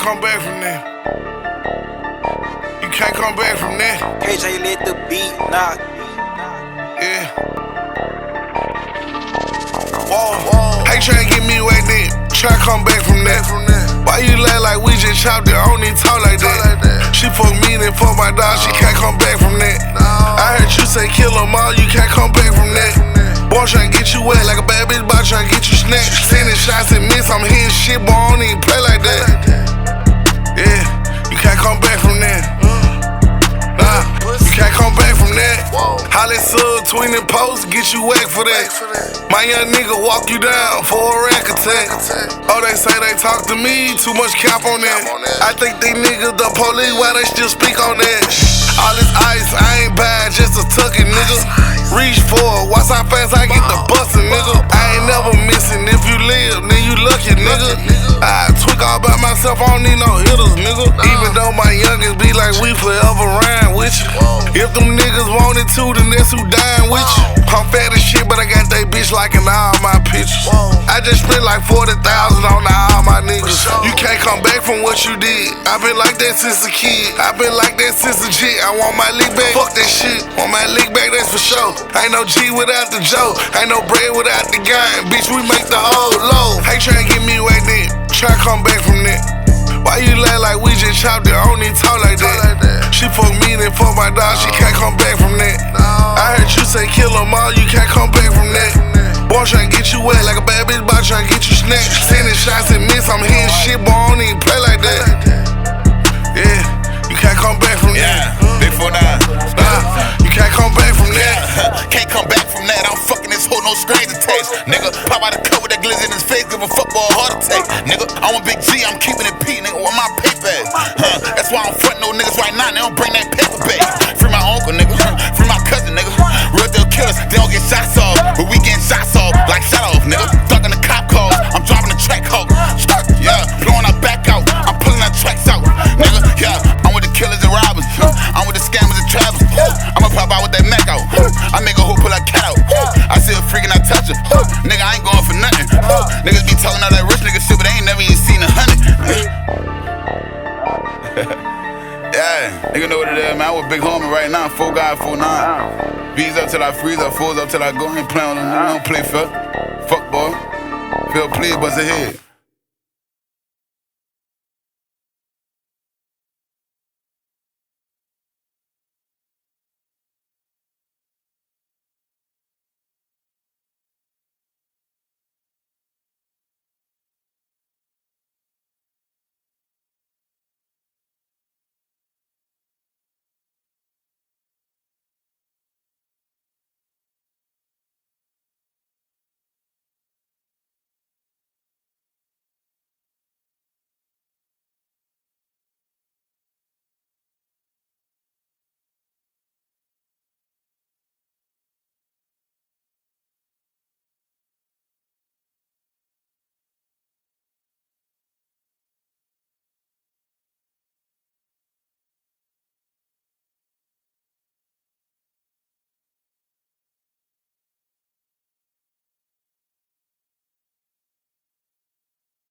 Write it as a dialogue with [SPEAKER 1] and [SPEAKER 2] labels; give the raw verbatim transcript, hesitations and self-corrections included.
[SPEAKER 1] come back from that. You can't come back from that.
[SPEAKER 2] K J let the beat knock.
[SPEAKER 1] Yeah. Whoa, whoa. Hey, try to get me right there. Try to come back from that. Why you lie like we just chopped it? I don't even talk like that. She fuck me then fuck my dog. She can't come back from that. I heard you say kill them all. You can't come back from that. Boy tryna get you wet like a bad bitch, boy tryna get you snatched. Sending shots and miss, I'm hitting shit, boy, I don't even play like that. Yeah, you can't come back from that. Nah, you can't come back from that. Holly sub, tweening posts, get you whacked for that. My young nigga walk you down for a rack attack. Oh, they say they talk to me, too much cap on that. I think they niggas the police, why they still speak on that? All this ice, I ain't bad, just a tuckin', nigga. Reach for it, watch how fast I get the bustin', nigga. I ain't never missing, if you live, then you lucky, nigga. I tweak all by myself, I don't need no hitters, nigga. Even though my youngins be like, we forever rhyme with you. If them niggas wanted to, then that's who dying with you. I'm fat as shit, but I got that bitch liking all my pictures. I just spent like forty thousand on all my niggas. You can't come back from what you did. I been like that since a kid. I been like that since a jit. I want my lick back. Fuck that shit. Want my lick back, that's for sure. Ain't no G without the Joe. Ain't no bread without the game. Bitch, we make the whole low. Hey, try to get me right there. Try to come back from that. Why you lie like we just chopped it? I don't even talk like that. She fuck me then fuck my dog. She can't come back from that. I heard you say kill them all. You can't come back from that. Boy tryna get you wet like a bad bitch, boy tryna get you snatched. Sending shots and miss, I'm hitting shit, boy, I don't even play like that. Yeah, you can't come back from that.
[SPEAKER 3] Yeah, big four nine.
[SPEAKER 1] Nah, you can't come back from that.
[SPEAKER 3] Yeah, can't come back from that. I'm fucking this hoe, no strings attached. Nigga, pop out the cut with that glizzy in his face, give a fuck for a heart attack. Nigga, I'm a big G, I'm keeping it P, nigga, with my paper ass. Huh, that's why I'm frontin' those niggas right now, they don't bring that paper back. Free my uncle, nigga, free my cousin, nigga. Real deal killers, they don't get shots off, but we getting shots off like shot off, nigga. Ducking the cop calls, I'm driving the track hawk. Yeah, blowing our back out, I'm pulling our tracks out, nigga. Yeah, I'm with the killers and robbers, I'm with the scammers and trappers. I'ma pop out with that Mac out, I make a hoe pull that cat out. I see a freak and I touch her, nigga. I ain't going for nothing. Niggas be talking all that rich nigga shit, but they ain't never even seen a hundred. Yeah, nigga know what it is, man. I'm with Big Homie right now, four guy, four nine. B's up till I freeze up, fours up till I go. I ain't playing on them, nigga. I don't play fair. Fuck boy. Feel play, bust ahead.